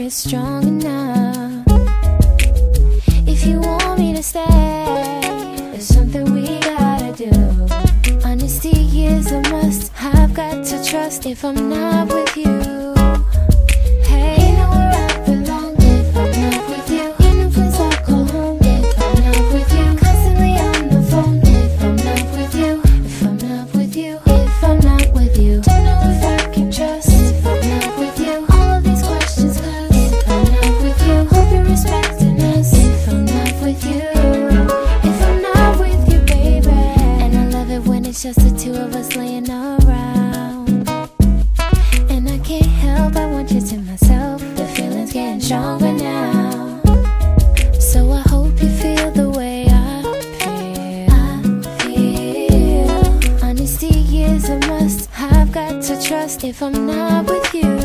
get strong enough. If you want me to stay, there's something we gotta do. Honesty is a must. I've got to trust if I'm not with you. Hey, you know where I belong if I'm not with you. In a place I call home if I'm not with you. Constantly on the phone if I'm not with you. If I'm not with you, if I'm not with you. Don't know if I can trust if I'm not with you. All of these questions cause if I'm not with you. Hope you're respecting us if I'm not with you. If I'm not with you, baby. And I love it when it's just the two of us laying around. And I can't help, I want you to myself. The feeling's getting stronger now. So I hope you feel the way I feel. Honesty is a must. I've got to trust if I'm not with you.